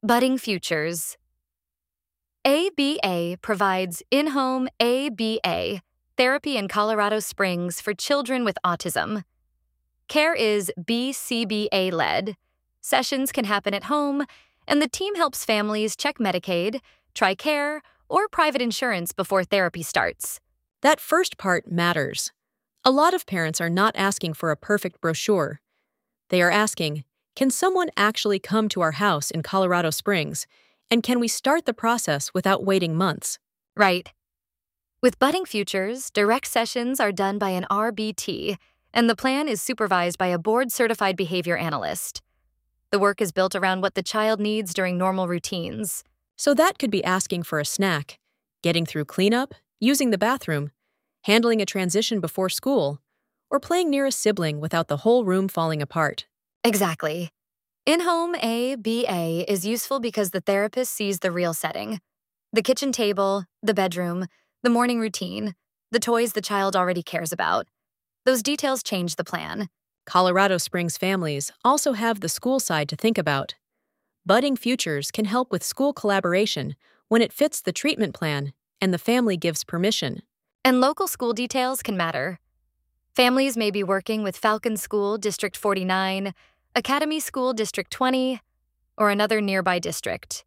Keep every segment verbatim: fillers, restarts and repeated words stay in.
Budding Futures. A B A provides in-home A B A therapy in Colorado Springs for children with autism. Care is B C B A-led. Sessions can happen at home, and the team helps families check Medicaid, TRICARE, or private insurance before therapy starts. That first part matters. A lot of parents are not asking for a perfect brochure. They are asking, can someone actually come to our house in Colorado Springs, and can we start the process without waiting months? Right. With Budding Futures, direct sessions are done by an R B T, and the plan is supervised by a board-certified behavior analyst. The work is built around what the child needs during normal routines. So that could be asking for a snack, getting through cleanup, using the bathroom, handling a transition before school, or playing near a sibling without the whole room falling apart. Exactly. In-home A B A is useful because the therapist sees the real setting. The kitchen table, the bedroom, the morning routine, the toys the child already cares about. Those details change the plan. Colorado Springs families also have the school side to think about. Budding Futures can help with school collaboration when it fits the treatment plan and the family gives permission. And local school details can matter. Families may be working with Falcon School District forty-nine, Academy School District twenty, or another nearby district.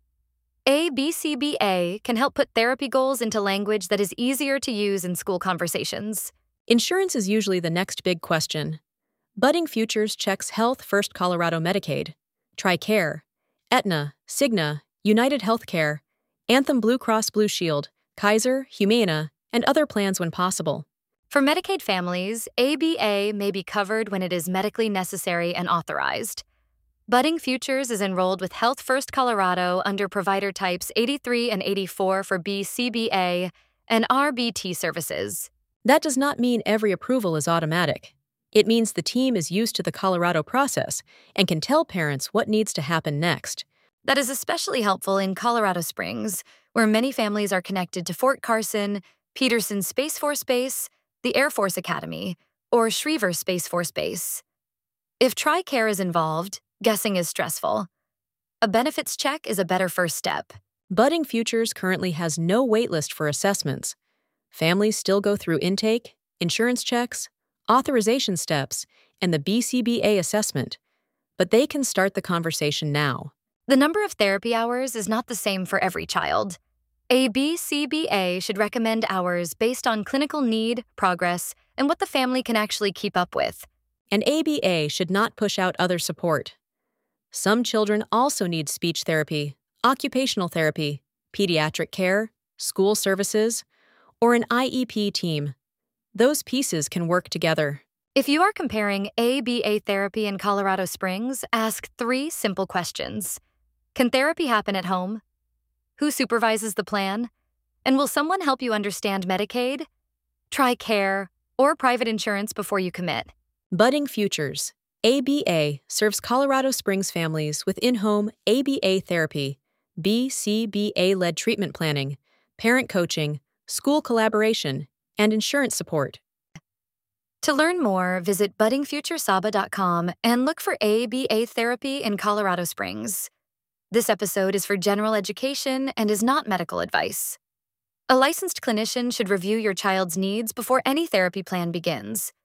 A B C B A can help put therapy goals into language that is easier to use in school conversations. Insurance is usually the next big question. Budding Futures checks Health First Colorado Medicaid, TRICARE, Aetna, Cigna, United Healthcare, Anthem Blue Cross Blue Shield, Kaiser, Humana, and other plans when possible. For Medicaid families, A B A may be covered when it is medically necessary and authorized. Budding Futures is enrolled with Health First Colorado under provider types eighty-three and eighty-four for B C B A and R B T services. That does not mean every approval is automatic. It means the team is used to the Colorado process and can tell parents what needs to happen next. That is especially helpful in Colorado Springs, where many families are connected to Fort Carson, Peterson Space Force Base, the Air Force Academy, or Schriever Space Force Base. If TRICARE is involved, guessing is stressful. A benefits check is a better first step. Budding Futures currently has no waitlist for assessments. Families still go through intake, insurance checks, authorization steps, and the B C B A assessment, but they can start the conversation now. The number of therapy hours is not the same for every child. A B C B A should recommend hours based on clinical need, progress, and what the family can actually keep up with. And A B A should not push out other support. Some children also need speech therapy, occupational therapy, pediatric care, school services, or an I E P team. Those pieces can work together. If you are comparing A B A therapy in Colorado Springs, ask three simple questions. Can therapy happen at home? Who supervises the plan? And will someone help you understand Medicaid? TRICARE, or private insurance before you commit. Budding Futures. A B A serves Colorado Springs families with in-home A B A therapy, B C B A-led treatment planning, parent coaching, school collaboration, and insurance support. To learn more, visit budding future saba dot com and look for A B A therapy in Colorado Springs. This episode is for general education and is not medical advice. A licensed clinician should review your child's needs before any therapy plan begins.